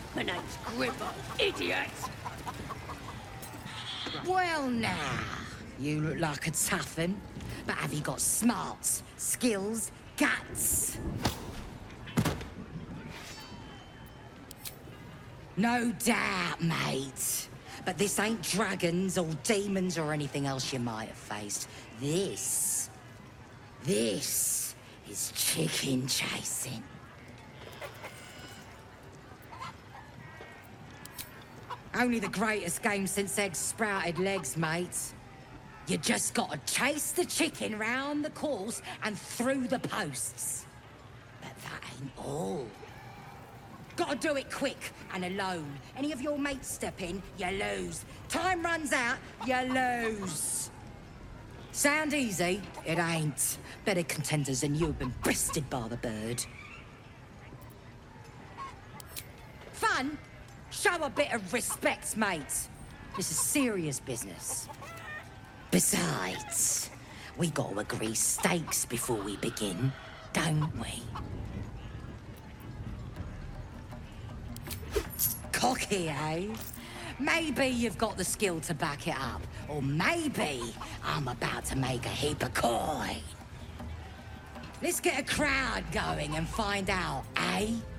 My name's Gribble, idiot! Well now, you look like a tough 'un, but have you got smarts, skills, guts? No doubt, mate. But this ain't dragons or demons or anything else you might have faced. This is chicken chasing. Only the greatest game since eggs sprouted legs, mate. You just gotta chase the chicken round the course and through the posts. But that ain't all. Gotta do it quick and alone. Any of your mates step in, you lose. Time runs out, you lose. Sound easy? It ain't. Better contenders than you have been breasted by the bird. Fun? Show a bit of respect, mate. This is serious business. Besides, we gotta agree stakes before we begin, don't we? Cocky, eh? Maybe you've got the skill to back it up. Or maybe I'm about to make a heap of coin. Let's get a crowd going and find out, eh?